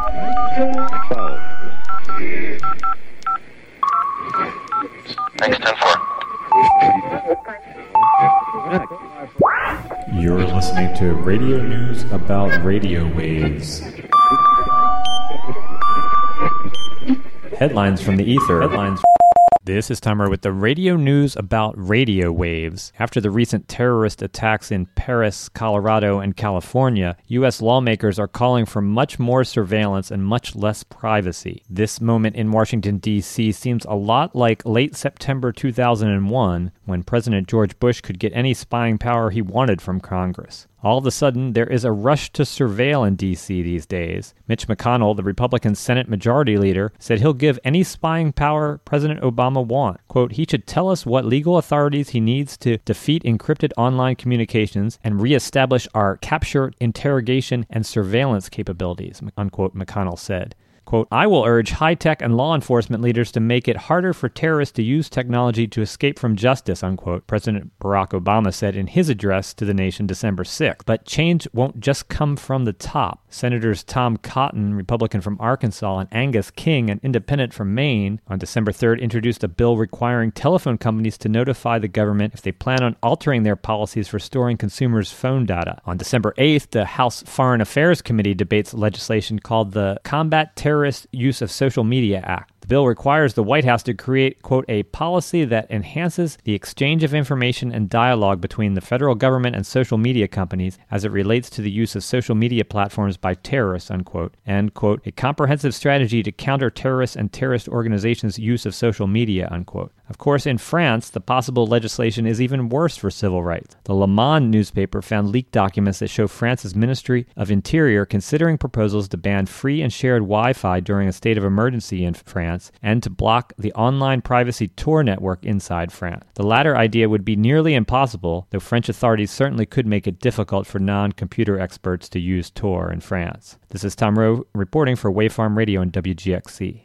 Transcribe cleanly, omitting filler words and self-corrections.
Thanks, 10-4. You're listening to radio news about radio waves. Headlines from the ether. This is Timer with the radio news about radio waves. After the recent terrorist attacks in Paris, Colorado, and California, U.S. lawmakers are calling for much more surveillance and much less privacy. This moment in Washington, D.C. seems a lot like late September 2001, when President George Bush could get any spying power he wanted from Congress. All of a sudden, there is a rush to surveil in D.C. these days. Mitch McConnell, the Republican Senate Majority Leader, said he'll give any spying power President Obama wants. Quote, he should tell us what legal authorities he needs to defeat encrypted online communications and reestablish our capture, interrogation, and surveillance capabilities, unquote, McConnell said. Quote, I will urge high-tech and law enforcement leaders to make it harder for terrorists to use technology to escape from justice, unquote, President Barack Obama said in his address to the nation December 6th. But change won't just come from the top. Senators Tom Cotton, Republican from Arkansas, and Angus King, an independent from Maine, on December 3rd introduced a bill requiring telephone companies to notify the government if they plan on altering their policies for storing consumers' phone data. On December 8th, the House Foreign Affairs Committee debates legislation called the Combat Terrorist Use of Social Media Act. The bill requires the White House to create, quote, a policy that enhances the exchange of information and dialogue between the federal government and social media companies as it relates to the use of social media platforms by terrorists, unquote, and, quote, a comprehensive strategy to counter terrorists and terrorist organizations' use of social media, unquote. Of course, in France, the possible legislation is even worse for civil rights. The Le Monde newspaper found leaked documents that show France's Ministry of Interior considering proposals to ban free and shared Wi-Fi during a state of emergency in France and to block the online privacy Tor network inside France. The latter idea would be nearly impossible, though French authorities certainly could make it difficult for non-computer experts to use Tor in France. This is Tom Rowe reporting for Wavefarm Radio and WGXC.